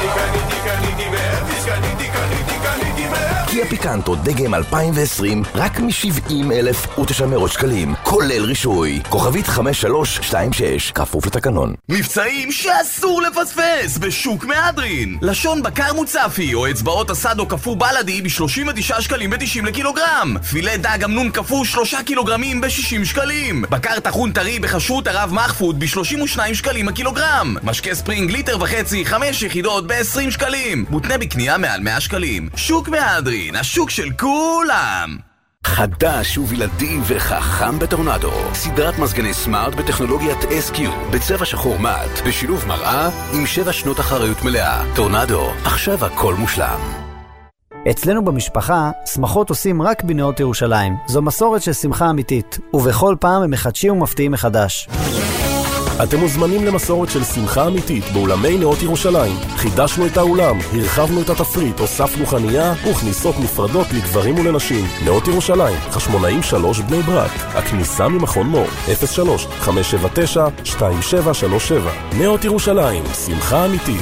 קיה פיקנטו דגם 2020 רק מ-70,900 שקלים, כולל רישוי. כוכבית 5326, כפוף לתקנון. מבצעים שאסור לפספס בשוק מהדרין. לשון בקר מוצפי או אצבעות הסדו כפו בלדי ב-39 שקלים ב-90 לקילוגרם. פילה דג אמנון כפו 3 קילוגרמים ב-60 שקלים. בקר תחון טרי בחשרות הרב מחפוד ב-32 שקלים הקילוגרם. משקה ספרינג ליטר וחצי 5 יחידות ב-20 שקלים. מותנה בקנייה מעל 100 שקלים. שוק מהדרין, השוק של כולם. חדש ובלעדי וחכם בטורנדו, סדרת מזגני סמארט בטכנולוגיית SQ בצבע שחור מאט, בשילוב מראה עם 7 שנות אחריות מלאה. טורנדו, עכשיו הכל מושלם. אצלנו במשפחה, שמחות עושים רק בנאות ירושלים. זו מסורת של שמחה אמיתית, ובכל פעם הם מחדשים ומפתיעים מחדש. אתם מוזמנים למסורת של שמחה אמיתית באולמי נאות ירושלים. חידשנו את האולם, הרחבנו את התפריט, הוספנו חנייה וכניסות נפרדות לגברים ולנשים. נאות ירושלים, חשמונאים 3 בני ברק. הכניסה ממכון מור, 03-579-2737. נאות ירושלים, שמחה אמיתית.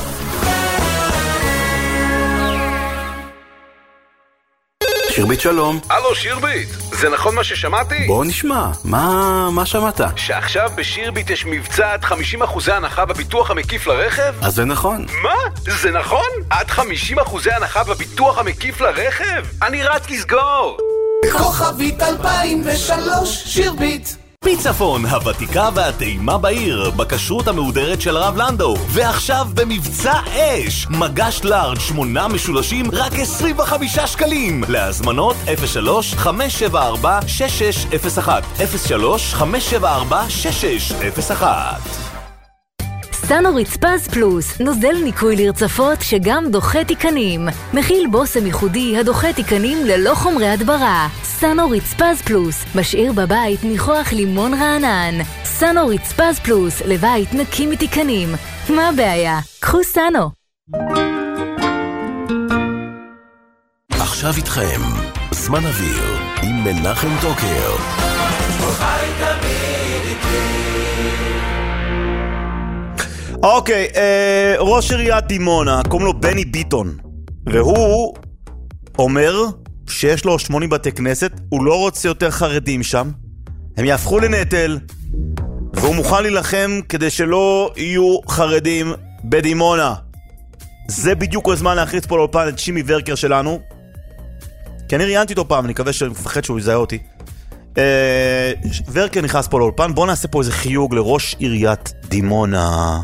שירבית שלום. הלו שירבית, זה נכון מה ששמעתי? בוא נשמע, מה שמעת? שעכשיו בשירבית יש מבצע עד 50% הנחה בביטוח המקיף לרכב? אז זה נכון. מה? זה נכון? עד 50% הנחה בביטוח המקיף לרכב? אני רץ לסגור! כוכבית 2003 שירבית פיצפון, הוותיקה והטעימה בעיר, בכשרות המהודרת של הרב לנדו. ועכשיו במבצע אש, מגש לארג' 8 משולשים, רק 25 שקלים. להזמנות 03-574-6601 03-574-6601. סנו רצפז פלוס, נוזל ניקוי לרצפות שגם דוחה תיקנים. מכיל בוסם ייחודי הדוחה תיקנים ללא חומרי הדברה. סנו רצפז פלוס, משאיר בבית ניחוח לימון רענן. סנו רצפז פלוס, לבית נקי מתיקנים. מה הבעיה? קחו סנו. עכשיו איתכם, זמן אוויר עם מנחם טוקר. אוקיי, ראש עיריית דימונה, קוראים לו בני ביטון, והוא אומר שיש לו 80 בתי כנסת, הוא לא רוצה יותר חרדים שם, הם יהפכו לנטל, והוא מוכן להילחם כדי שלא יהיו חרדים בדימונה. זה בדיוק הזמן להכריץ פה לאולפן את שימי ורקר שלנו, כי אני ראיינתי אותו פעם, אני מקווה שמפחד שהוא יזהה אותי. ורקר נכנס פה לאולפן, בוא נעשה פה איזה חיוג לראש עיריית דימונה.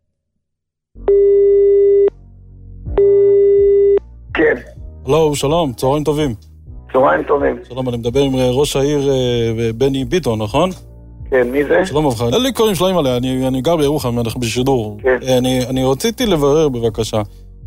כן. הלו, שלום, צהריים טובים. צהריים טובים. שלום, אני מדבר עם ראש העיר בני ביטון, נכון? כן, מי זה? שלום אבחר. אין לי קוראים שלאים עליה, אני גר בירוחם, אנחנו בשידור. כן. אני רציתי לברר בבקשה.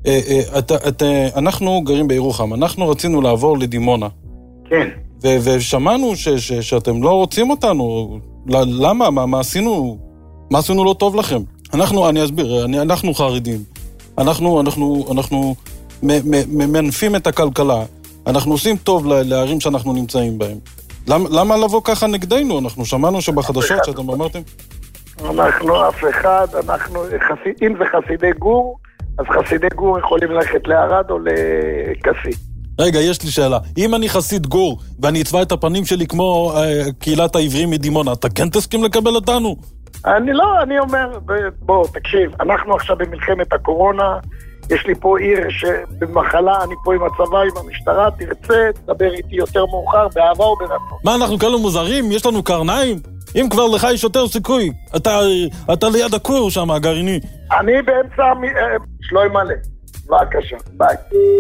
אנחנו גרים בירוחם, אנחנו רצינו לעבור לדימונה. כן. ושמענו שאתם לא רוצים אותנו. למה? מה עשינו? מה עשינו לא טוב לכם? אני אסביר, אנחנו חרדים. אנחנו מנפים את הכלכלה. אנחנו עושים טוב לערים שאנחנו נמצאים בהם. למה לבוא ככה נגדנו? אנחנו שמענו שבחדשות שאתם אמרתם. אנחנו אף אחד, אם זה חסידי גור, אז חסידי גור יכולים ללכת לערד או לקסי. רגע, יש לי שאלה. אם אני חסיד גור ואני אצבע את הפנים שלי כמו קהילת העברים מדימונה, אתה כן תסכים לקבל אותנו? אני אומר, בוא, תקשיב, אנחנו עכשיו במלחמת הקורונה, יש לי פה עיר שבמחלה, אני פה עם הצבא, עם המשטרה, תרצה, תדבר איתי יותר מאוחר, באהבה או ברצון. מה, אנחנו כאלה מוזרים? יש לנו קרניים? אם כבר לך יש יותר סיכוי, אתה ליד הכור שם, הגרעיני. אני באמצע, שלוי מלא. בבקשה, ביי.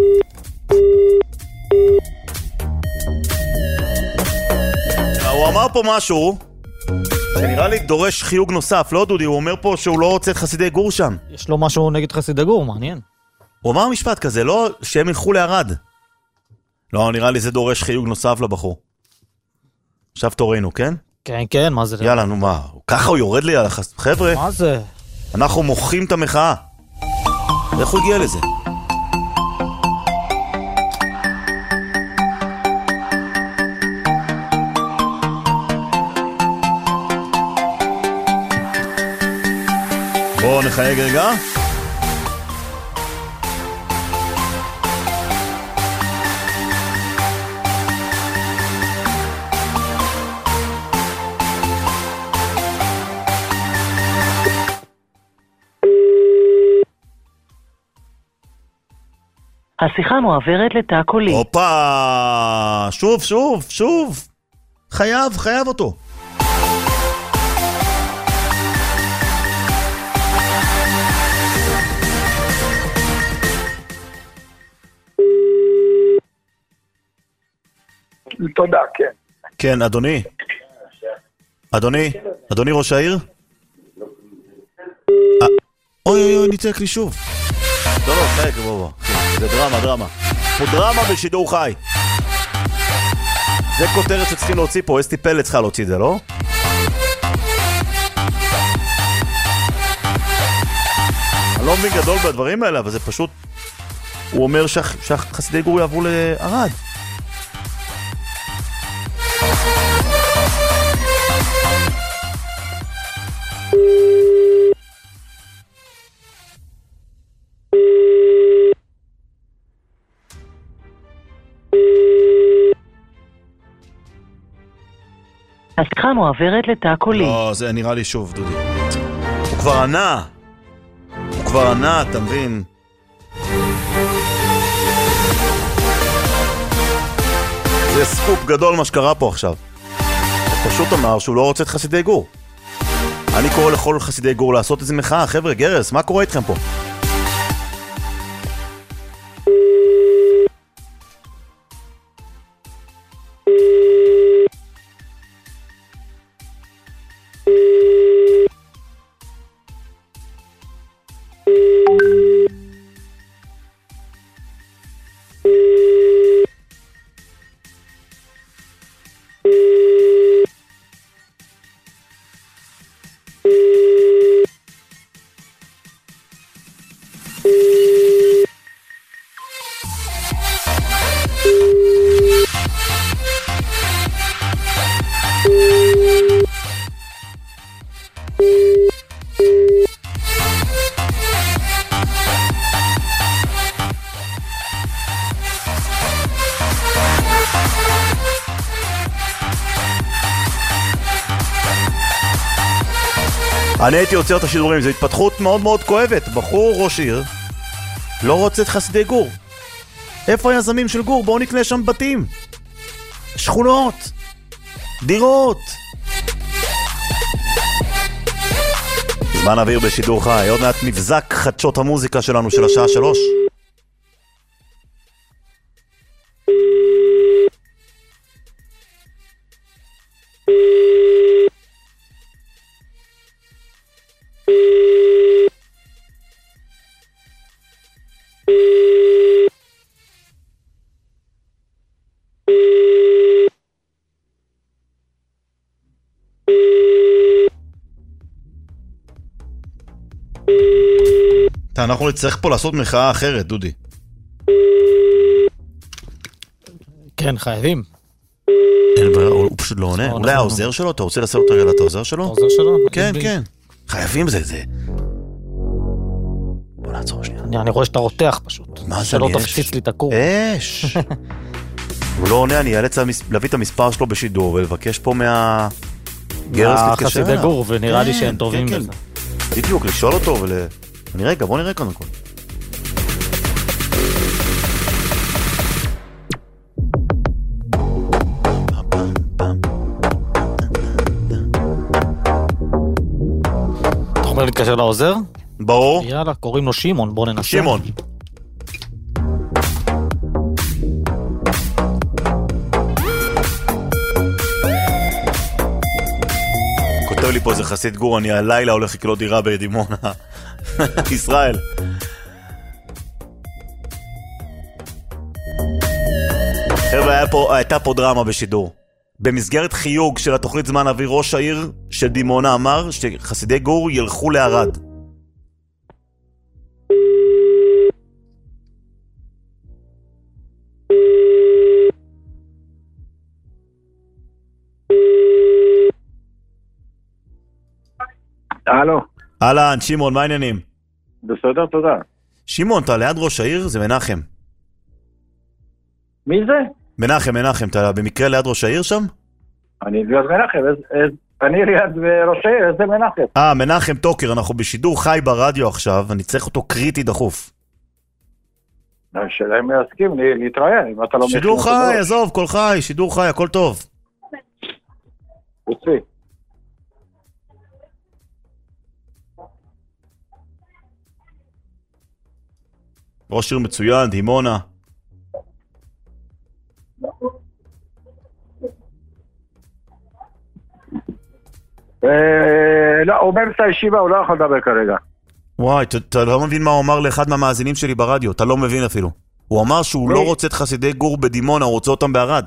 הוא אמר פה משהו שנראה לי דורש חיוג נוסף, לא דודי, הוא אומר פה שהוא לא רוצה את חסידי גור שם. יש לו משהו נגד חסידי גור, מעניין. הוא אמר משפט כזה, לא שהם ילכו לערד. לא, נראה לי זה דורש חיוג נוסף לבחור. עכשיו תורנו, כן? כן, כן, מה זה? יאללה, נו מה, ככה הוא יורד לי על חבר'ה. מה זה? אנחנו מוחים את המחאה. איך הוא הגיע לזה? בואו נחייג רגע. השיחה מועברת לתא קולי. הופה! שוב. חייב אותו. תודה, כן. כן, אדוני. אדוני ראש העיר? אוי, ניצק לי שוב. לא, חייק, בוא. זה דרמה. פודרמה בשידור חי. זה כותרת שצריכים להוציא פה, אסתי פלט צריכה להוציא את זה, לא? אני לא מבין גדול בדברים האלה, אבל זה פשוט... הוא אומר שהחסידי גור יעברו לערד. השיחה מועברת לתא קולי. לא, זה נראה לי שוב, דודי. הוא כבר ענה, אתה מבין? זה סקופ גדול מה שקרה פה עכשיו. הוא פשוט אמר שהוא לא רוצה את חסידי גור. אני קורא לכל חסידי גור לעשות איזה מחאה. חבר'ה, גרס, מה קורה איתכם פה? אני הייתי עוצר את השידורים, זו התפתחות מאוד מאוד כואבת. בחור ראש עיר לא רוצה את חסידי גור. איפה היזמים של גור? בואו נקנה שם בתים, שכונות, דירות. זמן אוויר בשידור חי, עוד מעט מבזק חדשות המוזיקה שלנו של השעה 3. אנחנו נצטרך פה לעשות מחאה אחרת, דודי. כן, חייבים. הוא פשוט לא עונה. אולי העוזר שלו? אתה רוצה לעשות רגע את העוזר שלו? העוזר שלו? כן, כן. חייבים זה. בוא נעצור שנייה. אני רואה שאתה רותח פשוט. מה זה? שלא תפציץ לי את הקור. אש. הוא לא עונה, אני אאלץ להביא את המספר שלו בשידור ולבקש פה מהגרס להתקשר. חסידי גור, ונראה לי שהם טובים בזה. בדיוק, לשאול אותו בוא נראה קודם כל. אתה אומר להתקשר לעוזר? ברור. יאללה, קוראים לו שימון, בוא ננסה. שימון. כותב לי פה איזה חסיד גור, אני הלילה הולך לקנות דירה בדימונה. ישראל. חבר'ה, הייתה פה דרמה בשידור. במסגרת חיוג של התוכנית זמן אוויר, ראש העיר של דימונה אמר שחסידי גור ילכו לערד. הלו. אהלן, שמעון, מה העניינים? בסדר, תודה. שמעון, אתה ליד ראש העיר? זה מנחם. מי זה? מנחם, אתה במקרה ליד ראש העיר שם? אני ליד מנחם, אני ליד ראש העיר, איזה מנחם? מנחם טוקר, אנחנו בשידור חי ברדיו עכשיו, אני צריך אותו קריטי דחוף. השאלה אם יסכים להתראיין, אם אתה לא... שידור חי, עזוב, כל חי, שידור חי, הכל טוב. יוצא. ראש עיר מצוין, דימונה. לא, הוא באמצע הישיבה, הוא לא יכול לדבר כרגע. וואי, אתה לא מבין מה הוא אמר לאחד מהמאזינים שלי ברדיו, אתה לא מבין אפילו. הוא אמר שהוא לא רוצה את חסידי גור בדימונה, הוא רוצה אותם בערד.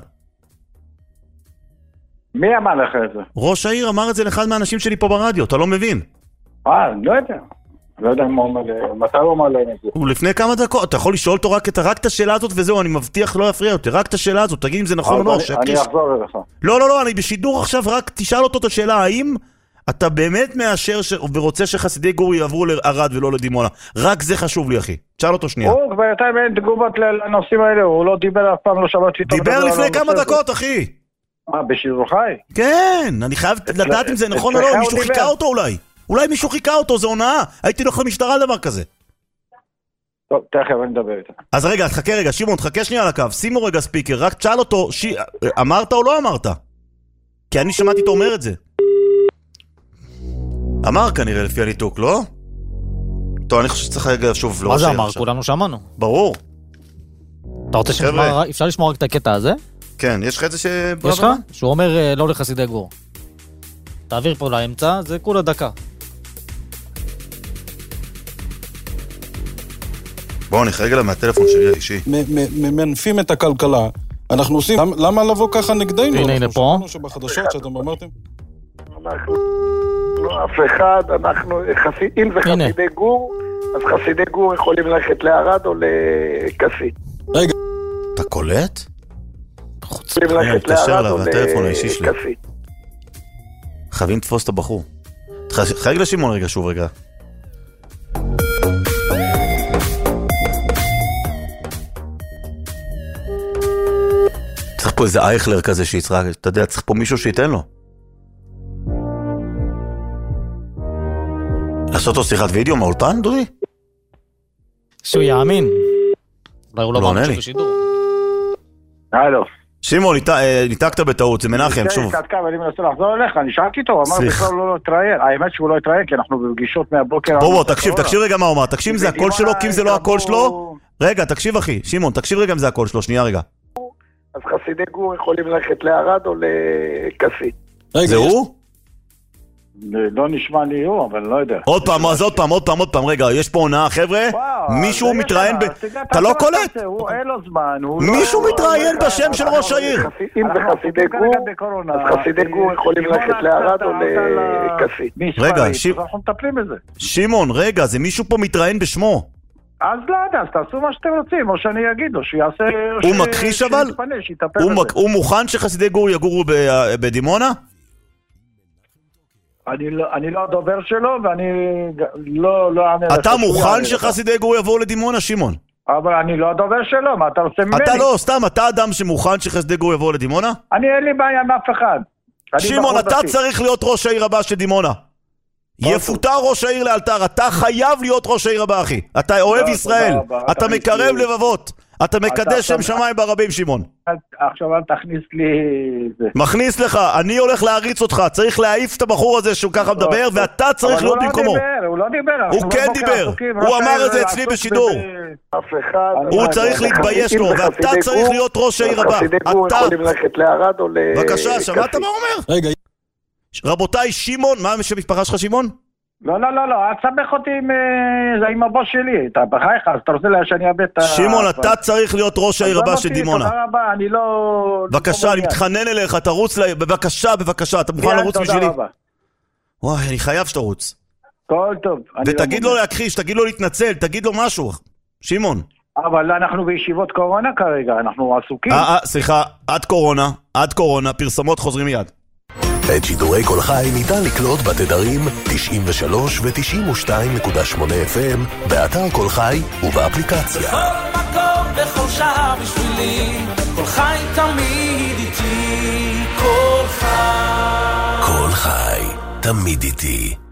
מי אמר לך את זה? ראש העיר אמר את זה לאחד מהאנשים שלי פה ברדיו, אתה לא מבין. לא יודע. לא יודע מתי הוא אמר להם את זה. הוא לפני כמה דקות, אתה יכול לשאול אותו רק את השאלה הזאת וזהו, אני מבטיח לא יפריע אותי, רק את השאלה הזאת, תגיד אם זה נכון או לא. אני אחזור אליך. לא, אני בשידור עכשיו, רק תשאל אותו את השאלה, האם אתה באמת מאשר ורוצה שחסידי גור יעברו לערד ולא לדימונה? רק זה חשוב לי, אחי. תשאל אותו שנייה. הוא כבר יותר אין תגובות לנושאים האלה, הוא לא דיבר אף פעם, לא שמעתי איתו. דיבר לפני כמה דקות, אחי. בשידור חי? כן, אני חייב לדעת אם זה נכון או לא, מישהו חיכה אותו אולי. אולי מישהו חיכה אותו, זה הונאה. הייתי הולך למשטרה דבר כזה. טוב, תכף אני מדבר איתה. אז רגע, תחכה רגע, שמעון, תחכה שנייה על הקו. שימו רגע ספיקר, רק תשאל אותו, אמרת או לא אמרת? כי אני שמעתי אותו אומר את זה. אמר כנראה לפי הניתוק, לא? טוב, אני חושב שצריך רגע שוב. מה זה אמר? כולנו שמענו. ברור. אתה רוצה אפשר לשמוע רק את הקטע הזה? כן, יש לך את זה ש... יש לך? שהוא אומר לא לחסידי גור. תעביר פה לאמצע, זה כולה דקה. בואו נלך רגע מהטלפון שלי האישי. מנפים את הכלכלה. אנחנו עושים... למה לבוא ככה נגדנו? הנה פה. שבחדשות שאתם אמרתם? אנחנו... לא אף אחד, אנחנו... אם זה חסידי גור, אז חסידי גור יכולים ללכת לערד או לקסי. רגע. אתה קולט? יכולים ללכת לערד או לקסי. חייבים לתפוס את הבחור. חייג לשימון רגע, שוב רגע. צריך פה איזה אייכלר כזה שיצרק, אתה יודע, צריך פה מישהו שייתן לו. לעשות לו שיחת וידאו מהאולפן, דודי? שהוא יאמין. אולי הוא לא מאמין שבשידור. הלו. שימון, ניתקת בטעות, זה מנחם, שוב. אני מנסה לחזור אליך, אני שאלתי אותו, הוא אמר בכלל לא התראיין. האמת שהוא לא התראיין, כי אנחנו בפגישות מהבוקר. בוא, תקשיב רגע מה הוא אמר. תקשיב אם זה הקול שלו, כי אם זה לא הקול שלו. רגע, תקשיב אחי, שימון, תקשיב רגע אם זה הקול שלו, שנייה רגע. אז חסידי גור יכולים ללכת לערד או לקסי. זה הוא? לא נשמע לי הוא, אבל לא יודע. עוד פעם, רגע, יש פה עונה, חבר'ה, מישהו מתראיין אתה לא קולט? אין לו זמן. מישהו מתראיין בשם של ראש העיר. אם זה חסידי גור, אז חסידי גור יכולים ללכת לערד או לקסי. רגע, אנחנו מטפלים בזה. שימון, רגע, זה מישהו פה מתראיין בשמו. אז לא יודע, אז תעשו מה שאתם רוצים, או שאני אגיד לו, שיעשה... הוא מכחיש אבל? הוא מוכן שחסידי גור יגורו בדימונה? אני לא הדובר שלו, ואני לא... אתה מוכן שחסידי גור יבואו לדימונה, שימון? אבל אני לא הדובר שלו, מה אתה רוצה ממני? אתה לא, סתם, אתה אדם שמוכן שחסידי גור יבואו לדימונה? אין לי בעיה עם אף אחד. שימון, אתה צריך להיות ראש העיר הבא של דימונה. יפוטר ראש העיר לאלתר, אתה חייב להיות ראש העיר הבא, אחי. אתה אוהב ישראל, אתה מקרב לבבות, אתה מקדש שם שמיים ברבים, שימון. עכשיו אל תכניס לי... מכניס לך, אני הולך להריץ אותך, צריך להעיף את הבחור הזה שהוא ככה מדבר, ואתה צריך להיות במקומו. הוא לא דיבר. הוא כן דיבר, הוא אמר את זה אצלי בשידור. הוא צריך להתבייש לו, ואתה צריך להיות ראש העיר הבא. אתה... בבקשה, שמעת מה אומר? רגע. רבותיי, שימון, מה שם משפחה שלך, שימון? לא, אל תסבך אותי עם הבוס שלי, אתה בחייך, אז אתה רוצה שאני אבד את ה... שימון, אתה צריך להיות ראש העיר הבא של דימונה. תודה רבה, אני לא... בבקשה, אני מתחנן אליך, תרוץ לי, בבקשה, אתה מוכן לרוץ בשבילי? וואי, אני חייב שתרוץ. טוב. ותגיד לו להכחיש, תגיד לו להתנצל, תגיד לו משהו, שימון. אבל אנחנו בישיבות קורונה כרגע, אנחנו עסוקים. סליחה, עד קורונה, פרסומות חוזרים מיד. את שידורי כל חי ניתן לקלוט בתדרים 93 ו-92.8 FM, באתר כל חי ובאפליקציה. בכל מקום, בכל שעה בשבילי, כל חי תמיד איתי, כל חי. כל חי תמיד איתי.